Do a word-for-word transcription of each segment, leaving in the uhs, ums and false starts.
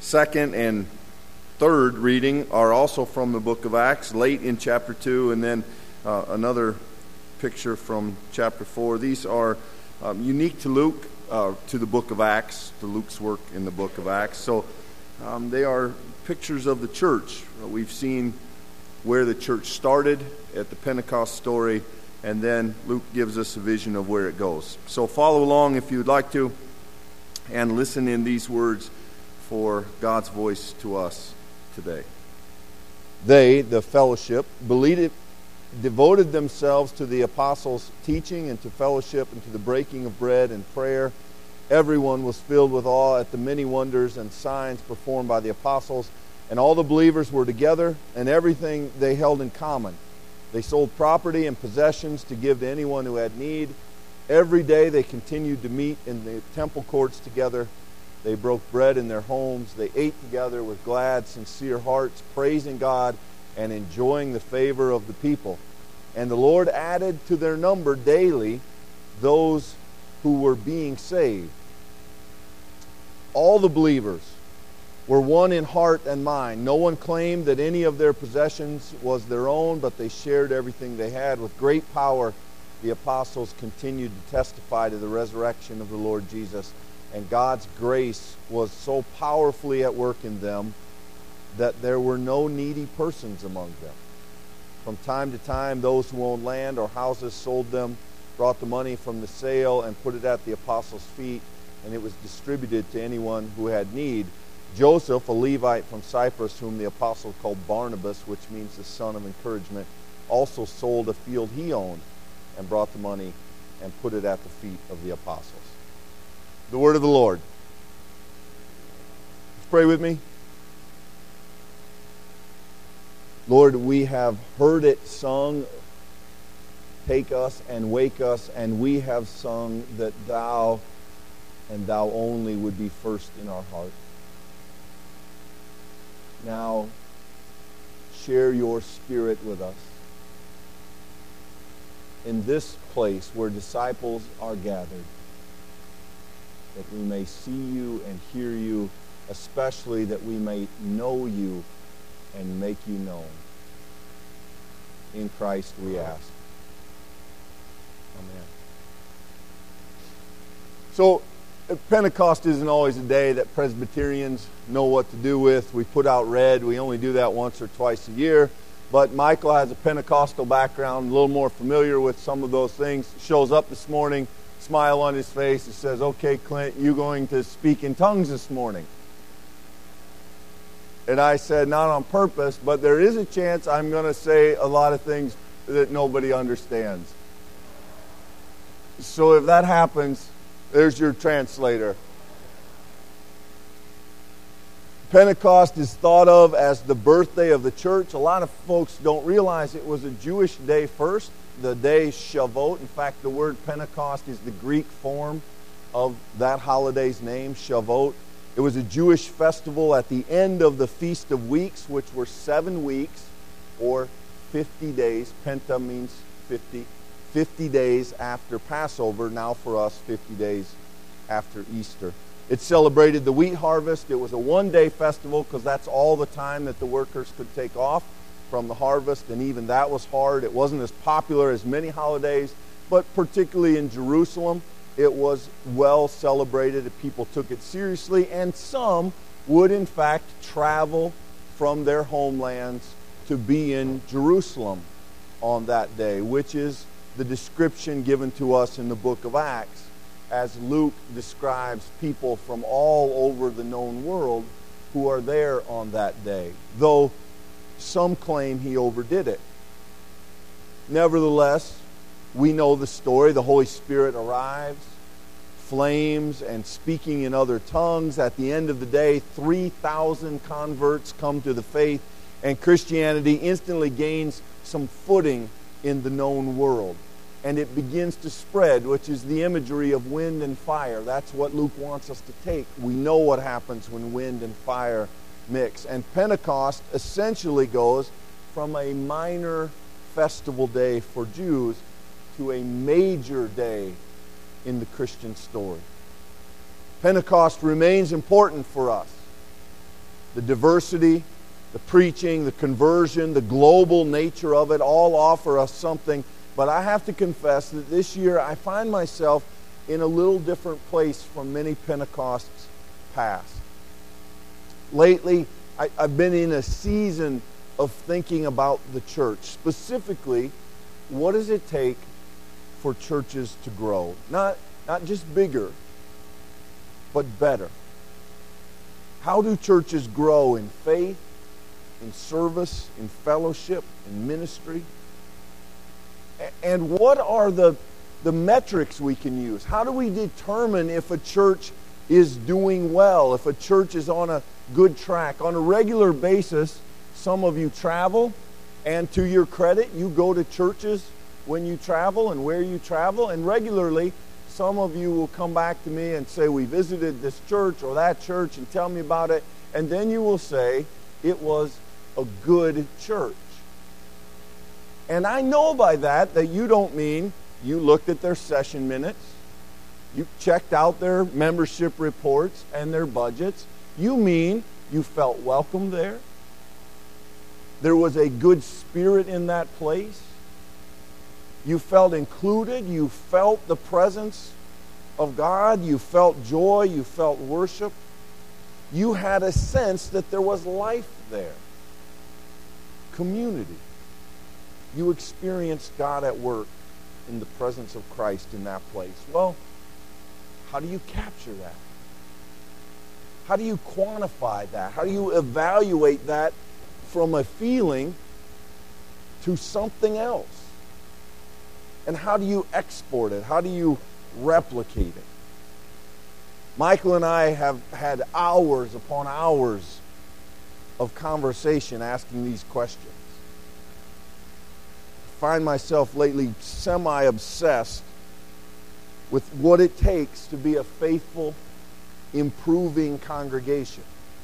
second and third reading are also from the book of Acts, late in chapter two, and then uh, another picture from chapter four. These are um, unique to Luke, uh, to the book of Acts, to Luke's work in the book of Acts. So um, they are pictures of the church. Uh, we've seen where the church started at the Pentecost story, and then Luke gives us a vision of where it goes. So follow along if you'd like to, and listen in these words for God's voice to us today. They, the fellowship, believed, devoted themselves to the apostles' teaching and to fellowship and to the breaking of bread and prayer. Everyone was filled with awe at the many wonders and signs performed by the apostles, and all the believers were together, and everything they held in common. They sold property and possessions to give to anyone who had need. Every day they continued to meet in the temple courts together. They broke bread in their homes. They ate together with glad, sincere hearts, praising God and enjoying the favor of the people. And the Lord added to their number daily those who were being saved. All the believers were one in heart and mind. No one claimed that any of their possessions was their own, but they shared everything they had. With great power, the apostles continued to testify to the resurrection of the Lord Jesus. And God's grace was so powerfully at work in them that there were no needy persons among them. From time to time, those who owned land or houses sold them, brought the money from the sale, and put it at the apostles' feet, and it was distributed to anyone who had need. Joseph, a Levite from Cyprus, whom the apostle called Barnabas, which means the son of encouragement, also sold a field he owned and brought the money and put it at the feet of the apostles. The word of the Lord. Let's pray with me. Lord, we have heard it sung, take us and wake us, and we have sung that thou and thou only would be first in our heart. Now, share your Spirit with us in this place where disciples are gathered, that we may see you and hear you, especially that we may know you and make you known. In Christ we ask. Amen. So, Pentecost isn't always a day that Presbyterians know what to do with. We put out red. We only do that once or twice a year. But Michael has a Pentecostal background, a little more familiar with some of those things. Shows up this morning, smile on his face. He says, "Okay, Clint, you going to speak in tongues this morning?" And I said, "Not on purpose, but there is a chance I'm going to say a lot of things that nobody understands. So if that happens, there's your translator." Pentecost is thought of as the birthday of the church. A lot of folks don't realize it was a Jewish day first, the day Shavuot. In fact, the word Pentecost is the Greek form of that holiday's name, Shavuot. It was a Jewish festival at the end of the Feast of Weeks, which were seven weeks or fifty days. Penta means fifty. fifty days after Passover, now for us, fifty days after Easter. It celebrated the wheat harvest. It was a one-day festival because that's all the time that the workers could take off from the harvest, and even that was hard. It wasn't as popular as many holidays, but particularly in Jerusalem, it was well celebrated. People took it seriously, and some would, in fact, travel from their homelands to be in Jerusalem on that day, which is the description given to us in the book of Acts, as Luke describes people from all over the known world who are there on that day, though some claim he overdid it. Nevertheless, we know the story. The Holy Spirit arrives, flames, and speaking in other tongues. At the end of the day, three thousand converts come to the faith, and Christianity instantly gains some footing in the known world. And it begins to spread, which is the imagery of wind and fire. That's what Luke wants us to take. We know what happens when wind and fire mix. And Pentecost essentially goes from a minor festival day for Jews to a major day in the Christian story. Pentecost remains important for us. the diversity, the preaching, the conversion, the global nature of it all offer us something. But I have to confess that this year I find myself in a little different place from many Pentecosts past. Lately, I, I've been in a season of thinking about the church. Specifically, what does it take for churches to grow? Not, not just bigger, but better. How do churches grow in faith, in service, in fellowship, in ministry? And what are the, the metrics we can use? How do we determine if a church is doing well, if a church is on a good track? On a regular basis, some of you travel, and to your credit, you go to churches when you travel and where you travel, and regularly, some of you will come back to me and say, we visited this church or that church, and tell me about it, and then you will say, it was a good church. And I know by that that you don't mean you looked at their session minutes, you checked out their membership reports and their budgets. You mean you felt welcome there. There was a good spirit in that place. You felt included. You felt the presence of God. You felt joy. You felt worship. You had a sense that there was life there. Community. You experienced God at work in the presence of Christ in that place. Well, how do you capture that? How do you quantify that? How do you evaluate that from a feeling to something else? And how do you export it? How do you replicate it? Michael and I have had hours upon hours of conversation asking these questions. I find myself lately semi-obsessed with what it takes to be a faithful, improving congregation.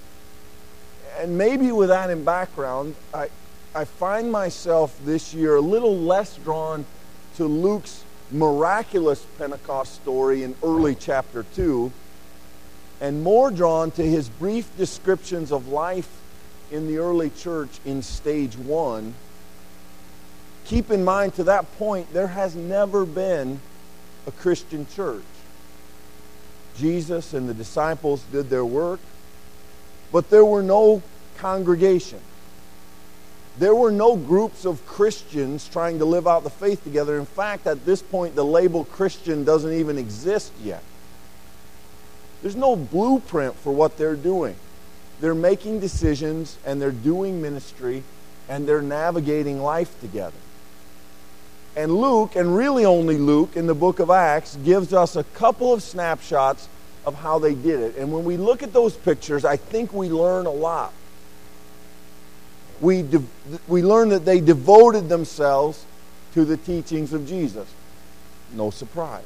And maybe with that in background, I, I find myself this year a little less drawn to Luke's miraculous Pentecost story in early chapter two, and more drawn to his brief descriptions of life in the early church in stage one. Keep in mind, to that point, there has never been a Christian church. Jesus and the disciples did their work, but there were no congregations. There were no groups of Christians trying to live out the faith together. In fact, at this point, the label Christian doesn't even exist yet. There's no blueprint for what they're doing. They're making decisions, and they're doing ministry, and they're navigating life together. And Luke, and really only Luke, in the book of Acts, gives us a couple of snapshots of how they did it. And when we look at those pictures, I think we learn a lot. We, de- we learn that they devoted themselves to the teachings of Jesus. No surprise.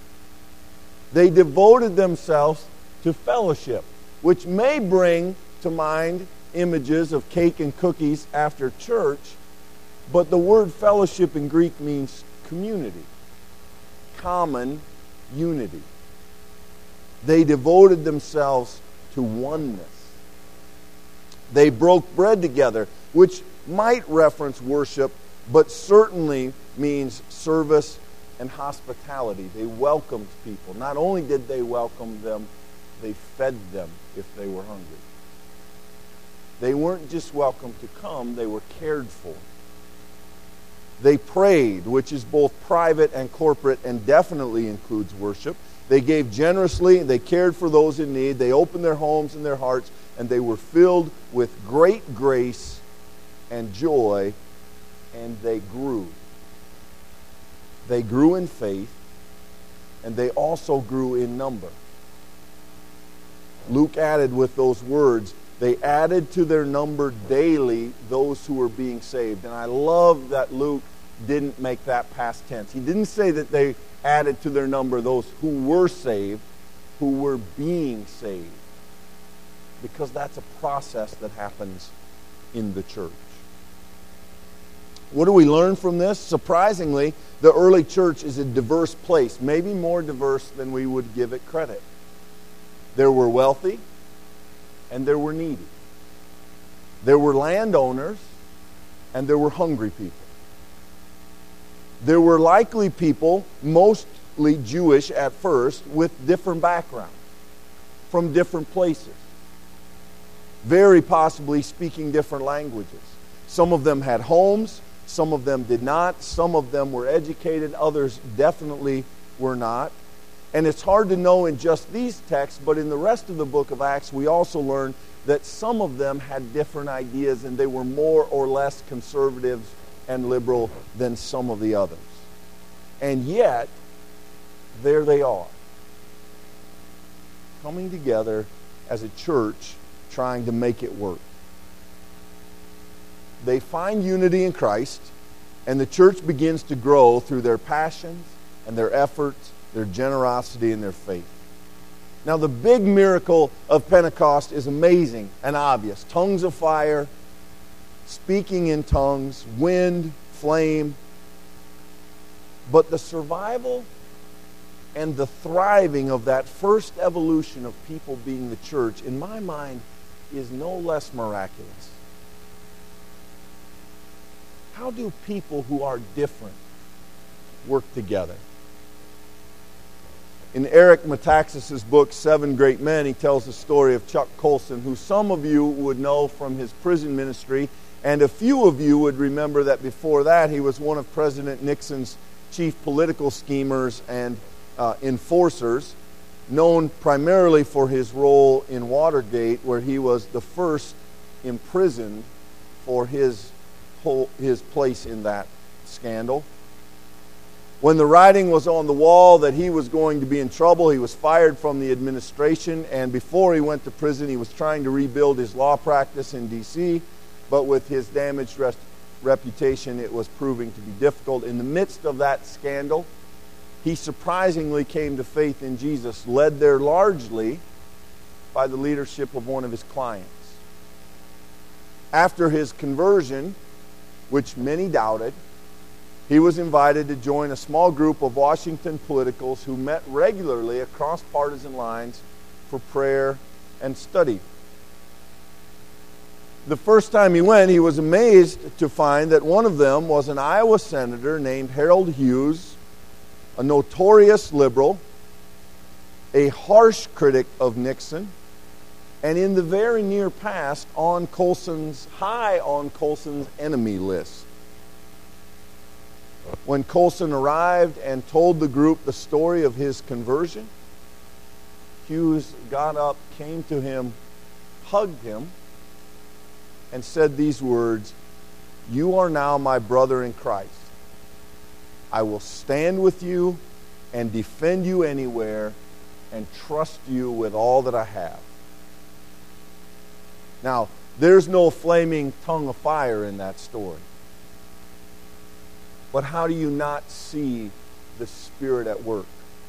They devoted themselves to fellowship, which may bring to mind images of cake and cookies after church, but the word fellowship in Greek means community, common unity. They devoted themselves to oneness. They broke bread together, which might reference worship, but certainly means service and hospitality. They welcomed people. Not only did they welcome them, they fed them if they were hungry. They weren't just welcome to come, they were cared for. They prayed, which is both private and corporate and definitely includes worship. They gave generously, they cared for those in need, they opened their homes and their hearts, and they were filled with great grace and joy, and they grew. They grew in faith, and they also grew in number. Luke added with those words, they added to their number daily those who were being saved. And I love that Luke didn't make that past tense. He didn't say that they added to their number those who were saved, who were being saved. Because that's a process that happens in the church. What do we learn from this? Surprisingly, the early church is a diverse place, maybe more diverse than we would give it credit. There were wealthy, and there were needy. There were landowners and there were hungry people. There were likely people, mostly Jewish at first, with different backgrounds, from different places, very possibly speaking different languages. Some of them had homes, some of them did not, some of them were educated, others definitely were not. And it's hard to know in just these texts, but in the rest of the book of Acts, we also learn that some of them had different ideas and they were more or less conservative and liberal than some of the others. And yet, there they are, coming together as a church trying to make it work. They find unity in Christ, and the church begins to grow through their passions and their efforts, their generosity, and their faith. Now, the big miracle of Pentecost is amazing and obvious. Tongues of fire, speaking in tongues, wind, flame. But the survival and the thriving of that first evolution of people being the church, in my mind, is no less miraculous. How do people who are different work together? In Eric Metaxas' book, Seven Great Men, he tells the story of Chuck Colson, who some of you would know from his prison ministry, and a few of you would remember that before that he was one of President Nixon's chief political schemers and uh, enforcers, known primarily for his role in Watergate, where he was the first imprisoned for his whole, his place in that scandal. When the writing was on the wall that he was going to be in trouble, he was fired from the administration, and before he went to prison, he was trying to rebuild his law practice in D C, but with his damaged rest, reputation, it was proving to be difficult. In the midst of that scandal, he surprisingly came to faith in Jesus, led there largely by the leadership of one of his clients. After his conversion, which many doubted, he was invited to join a small group of Washington politicals who met regularly across partisan lines for prayer and study. The first time he went, he was amazed to find that one of them was an Iowa senator named Harold Hughes, a notorious liberal, a harsh critic of Nixon, and in the very near past, on Colson's, high on Colson's enemy list. When Colson arrived and told the group the story of his conversion, Hughes got up, came to him, hugged him, and said these words, "You are now my brother in Christ. I will stand with you and defend you anywhere and trust you with all that I have." Now, there's no flaming tongue of fire in that story. But how do you not see the Spirit at work?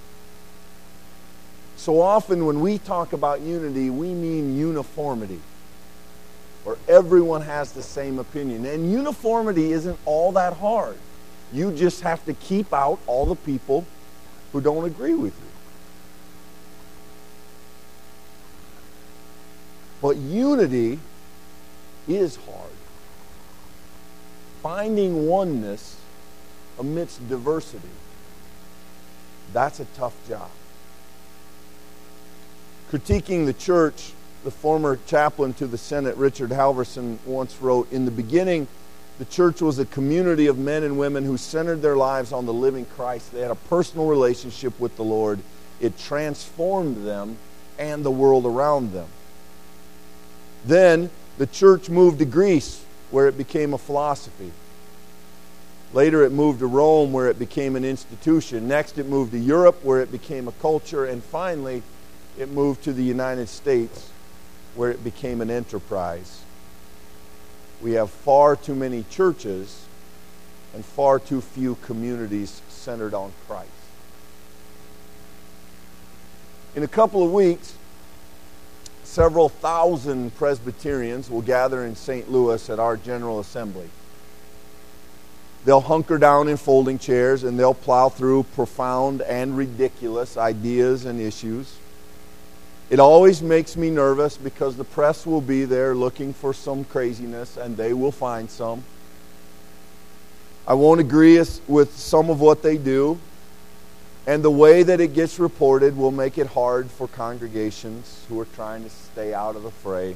So often when we talk about unity, we mean uniformity, where everyone has the same opinion. And uniformity isn't all that hard. You just have to keep out all the people who don't agree with you. But unity is hard. Finding oneness amidst diversity, that's a tough job. Critiquing the church, the former chaplain to the Senate, Richard Halverson, once wrote, "In the beginning, the church was a community of men and women who centered their lives on the living Christ. They had a personal relationship with the Lord. It transformed them and the world around them. Then the church moved to Greece, where it became a philosophy. Later it moved to Rome, where it became an institution. Next it moved to Europe, where it became a culture. And finally, it moved to the United States, where it became an enterprise. We have far too many churches and far too few communities centered on Christ." In a couple of weeks, several thousand Presbyterians will gather in Saint Louis at our General Assembly. They'll hunker down in folding chairs and they'll plow through profound and ridiculous ideas and issues. It always makes me nervous because the press will be there looking for some craziness, and they will find some. I won't agree with some of what they do, and the way that it gets reported will make it hard for congregations who are trying to stay out of the fray.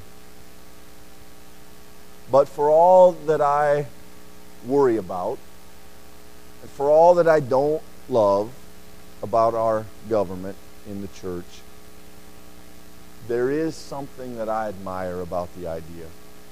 But for all that I worry about, and for all that I don't love about our government in the church, there is something that I admire about the idea.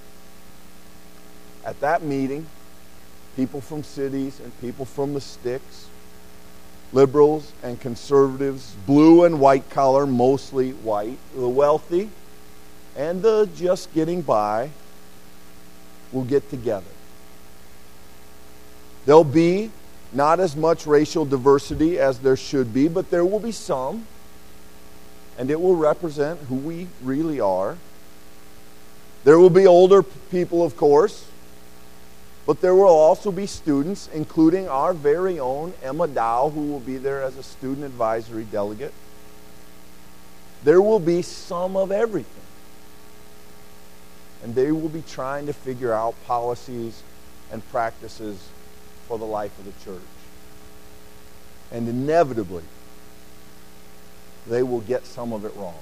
At that meeting, people from cities and people from the sticks, liberals and conservatives, blue and white collar, mostly white, the wealthy and the just getting by, will get together. There'll be not as much racial diversity as there should be, but there will be some. And it will represent who we really are. There will be older people, of course, but there will also be students, including our very own Emma Dow, who will be there as a student advisory delegate. There will be some of everything. And they will be trying to figure out policies and practices for the life of the church. And inevitably, they will get some of it wrong.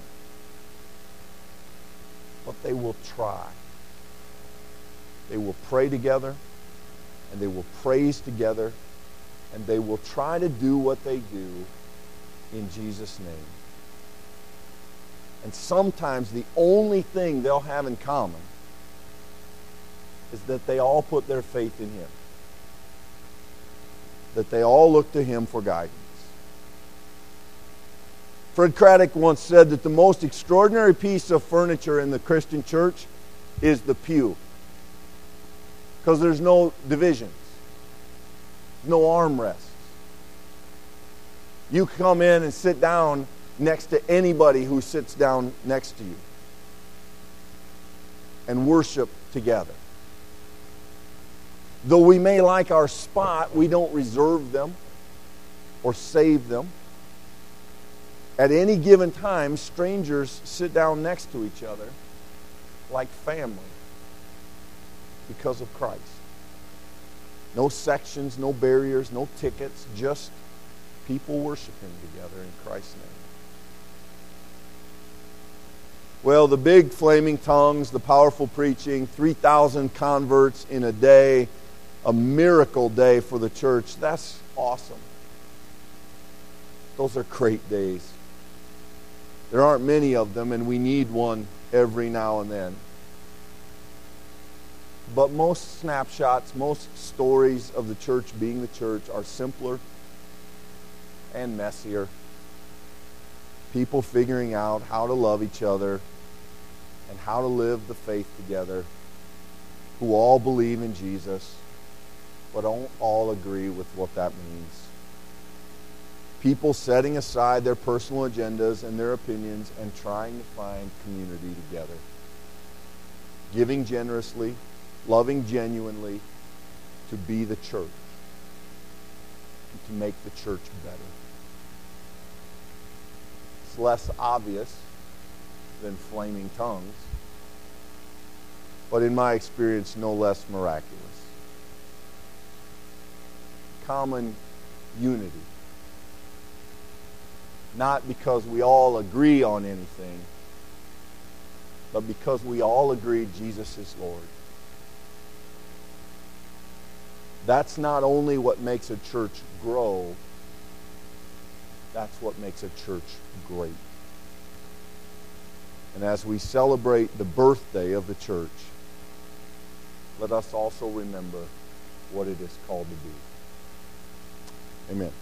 But they will try. They will pray together, and they will praise together, and they will try to do what they do in Jesus' name. And sometimes the only thing they'll have in common is that they all put their faith in Him. That they all look to Him for guidance. Fred Craddock once said that the most extraordinary piece of furniture in the Christian church is the pew. Because there's no divisions. No armrests. You come in and sit down next to anybody who sits down next to you. And worship together. Though we may like our spot, we don't reserve them or save them. At any given time, strangers sit down next to each other like family because of Christ. No sections, no barriers, no tickets, just people worshiping together in Christ's name. Well, the big flaming tongues, the powerful preaching, three thousand converts in a day, a miracle day for the church, that's awesome. Those are great days. There aren't many of them, and we need one every now and then. But most snapshots, most stories of the church being the church are simpler and messier. People figuring out how to love each other and how to live the faith together, who all believe in Jesus, but don't all agree with what that means. People setting aside their personal agendas and their opinions and trying to find community together. Giving generously, loving genuinely, to be the church. And to make the church better. It's less obvious than flaming tongues, but in my experience, no less miraculous. Common unity. Not because we all agree on anything, but because we all agree Jesus is Lord. That's not only what makes a church grow, that's what makes a church great. And as we celebrate the birthday of the church, let us also remember what it is called to be. Amen.